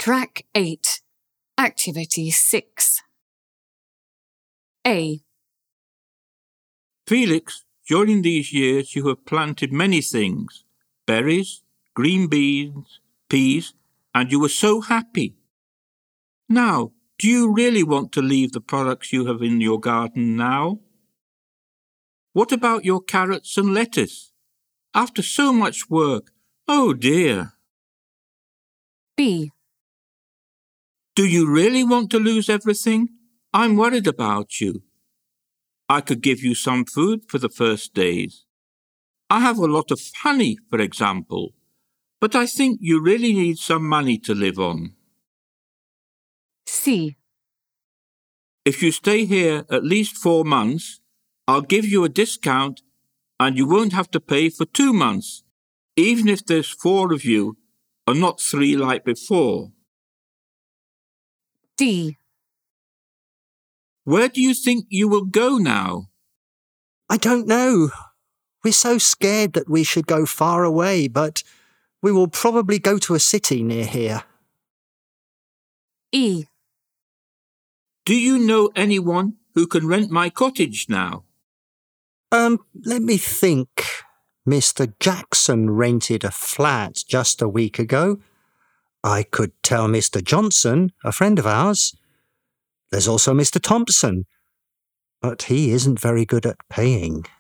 Track 8, Activity 6. A. Felix, during these years you have planted many things, berries, green beans, peas, and you were so happy. Now, do you really want to leave the products you have in your garden now? What about your carrots and lettuce? After so much work, oh dear. B. Do you really want to lose everything? I'm worried about you. I could give you some food for the first days. I have a lot of honey, for example, but I think you really need some money to live on. C. If you stay here at least 4 months, I'll give you a discount and you won't have to pay for 2 months, even if there's 4 of you and not 3 like before. D. Where do you think you will go now? I don't know. We're so scared that we should go far away, but we will probably go to a city near here. E. Do you know anyone who can rent my cottage now? Let me think. Mr. Jackson rented a flat just a week ago. I could tell Mr. Johnson, a friend of ours. There's also Mr. Thompson, but he isn't very good at paying.